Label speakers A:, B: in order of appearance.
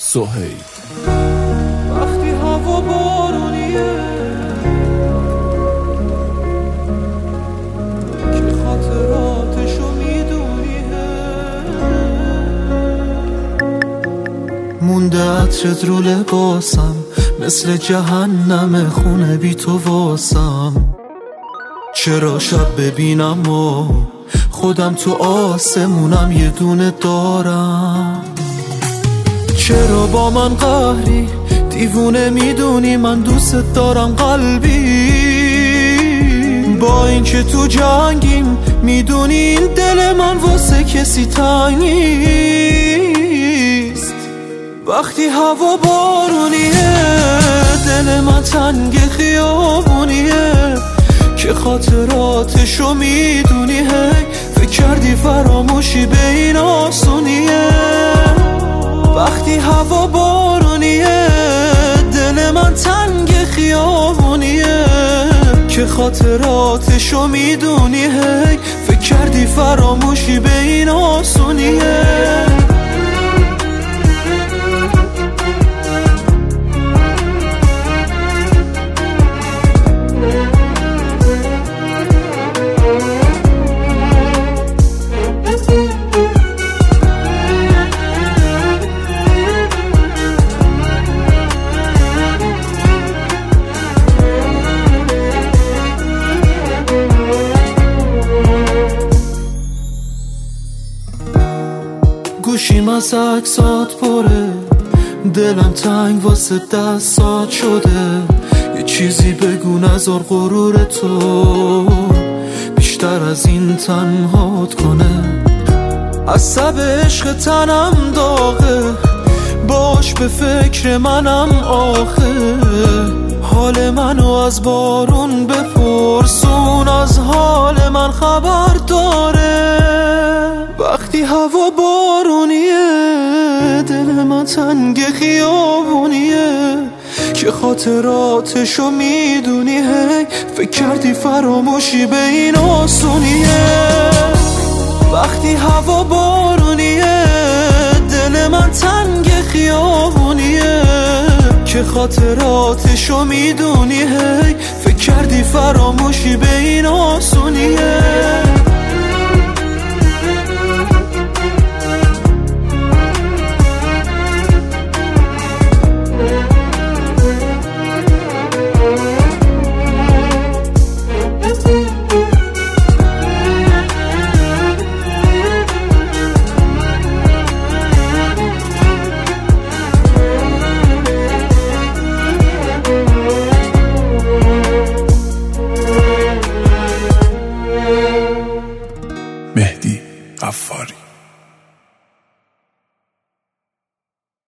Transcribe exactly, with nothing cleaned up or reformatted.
A: سهیل.
B: وقتی هوا بارونیه که خاطراتشو میدونیه، مونده عطرت رو لباسم، مثل جهنم خونه بی تو واسم. چرا شب ببینم و خودم تو آسمونم یه دونه دارم؟ چرا با من قهری دیوونه میدونی من دوست دارم قلبی؟ با این که تو جنگیم میدونی این دل من واسه کسی تنگ نیست. وقتی هوا بارونیه دل من تنگ خیابونیه که خاطراتشو میدونی، هی فکر کردی فراموشی به این آسونیه. وقتی هوا بارونیه دل من تنگ خیابونیه که خاطراتشو میدونی، هی فکر کردی فراموشی به این آسونیه. گوشیم از عکسات پره، دلم تنگ واسه دستات شده. یه چیزی بگو نذار غرور تو بیشتر از این تنهات کنه. عصب عشق تنم داغه، باش به فکر منم آخه. حال منو از بارون بپرسون، از حال من خبر داره. وقتی هوا بارونیه دل من تنگ خیابونیه که خاطراتشو میدونی، هی فکر کردی فراموشی به این آسونیه. وقتی هوا بارونیه دل من تنگ خیابونیه که خاطراتشو میدونی، هی فکر کردی فراموشی به این آسونیه.
A: مهدی غفاری.